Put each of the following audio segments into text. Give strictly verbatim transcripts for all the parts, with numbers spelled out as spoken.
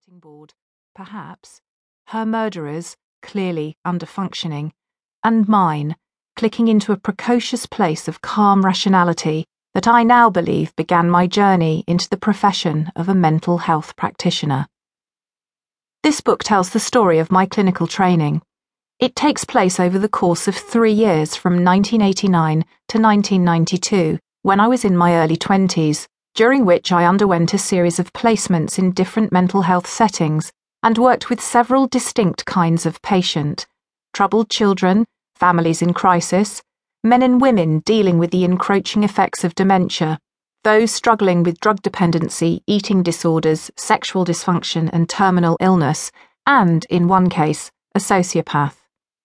cutting board, perhaps, her murderers, clearly under-functioning, and mine, clicking into a precocious place of calm rationality that I now believe began my journey into the profession of a mental health practitioner. This book tells the story of my clinical training. It takes place over the course of three years from nineteen eighty-nine to nineteen ninety-two, when I was in my early twenties, during which I underwent a series of placements in different mental health settings and worked with several distinct kinds of patient: troubled children, families in crisis, men and women dealing with the encroaching effects of dementia, those struggling with drug dependency, eating disorders, sexual dysfunction and terminal illness, and, in one case, a sociopath.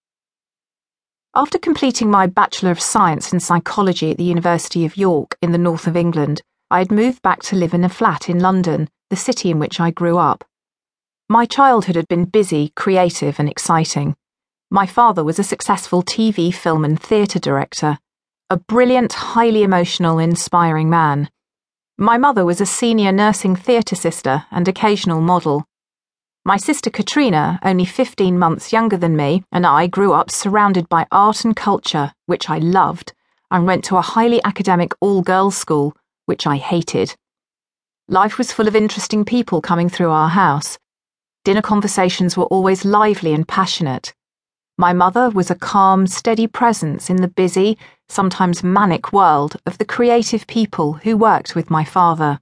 After completing my Bachelor of Science in Psychology at the University of York in the north of England, I had moved back to live in a flat in London, the city in which I grew up. My childhood had been busy, creative and exciting. My father was a successful T V, film and theatre director, a brilliant, highly emotional, inspiring man. My mother was a senior nursing theatre sister and occasional model. My sister Katrina, only fifteen months younger than me, and I grew up surrounded by art and culture, which I loved, and went to a highly academic all-girls school, which I hated. Life was full of interesting people coming through our house. Dinner conversations were always lively and passionate. My mother was a calm, steady presence in the busy, sometimes manic world of the creative people who worked with my father.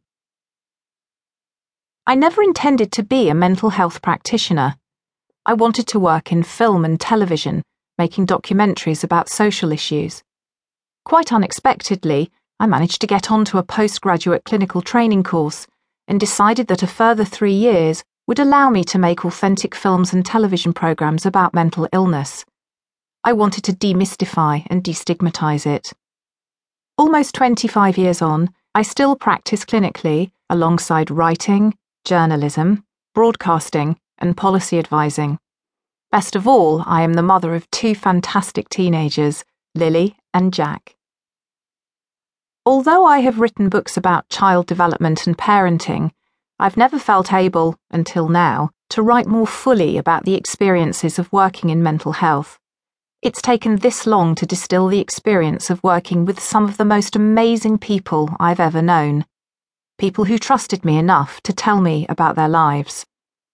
I never intended to be a mental health practitioner. I wanted to work in film and television, making documentaries about social issues. Quite unexpectedly, I managed to get onto a postgraduate clinical training course and decided that a further three years would allow me to make authentic films and television programs about mental illness. I wanted to demystify and destigmatize it. Almost twenty-five years on, I still practice clinically alongside writing, journalism, broadcasting, and policy advising. Best of all, I am the mother of two fantastic teenagers, Lily and Jack. Although I have written books about child development and parenting, I've never felt able, until now, to write more fully about the experiences of working in mental health. It's taken this long to distill the experience of working with some of the most amazing people I've ever known. People who trusted me enough to tell me about their lives.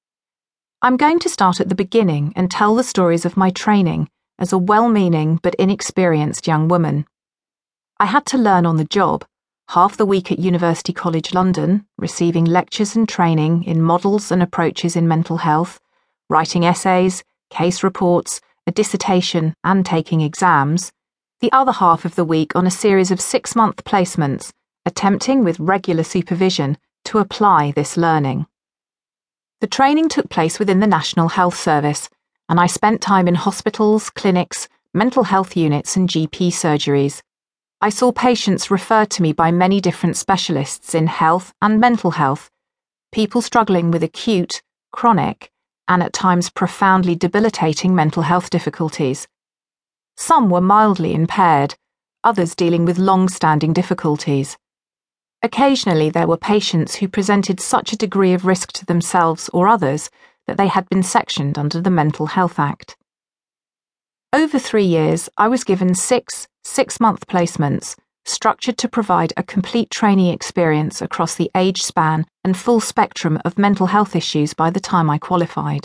I'm going to start at the beginning and tell the stories of my training as a well-meaning but inexperienced young woman. I had to learn on the job, half the week at University College London, receiving lectures and training in models and approaches in mental health, writing essays, case reports, a dissertation and taking exams, the other half of the week on a series of six-month placements, attempting with regular supervision to apply this learning. The training took place within the National Health Service, and I spent time in hospitals, clinics, mental health units and G P surgeries. I saw patients referred to me by many different specialists in health and mental health, people struggling with acute, chronic, and at times profoundly debilitating mental health difficulties. Some were mildly impaired, others dealing with long-standing difficulties. Occasionally there were patients who presented such a degree of risk to themselves or others that they had been sectioned under the Mental Health Act. Over three years, I was given six six-month placements, structured to provide a complete training experience across the age span and full spectrum of mental health issues by the time I qualified.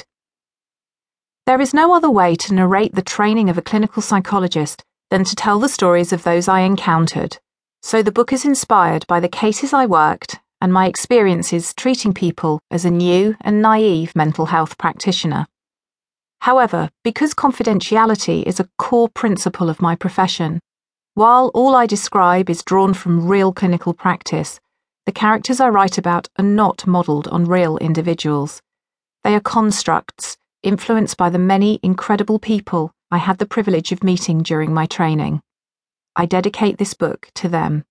There is no other way to narrate the training of a clinical psychologist than to tell the stories of those I encountered, so the book is inspired by the cases I worked and my experiences treating people as a new and naive mental health practitioner. However, because confidentiality is a core principle of my profession, while all I describe is drawn from real clinical practice, the characters I write about are not modelled on real individuals. They are constructs influenced by the many incredible people I had the privilege of meeting during my training. I dedicate this book to them.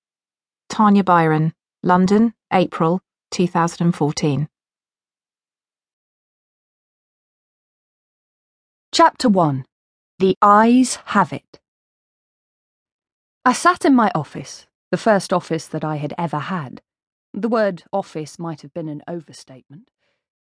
Tanya Byron, London, April two thousand fourteen. Chapter one. The Eyes Have It. I sat in my office, the first office that I had ever had. The word office might have been an overstatement.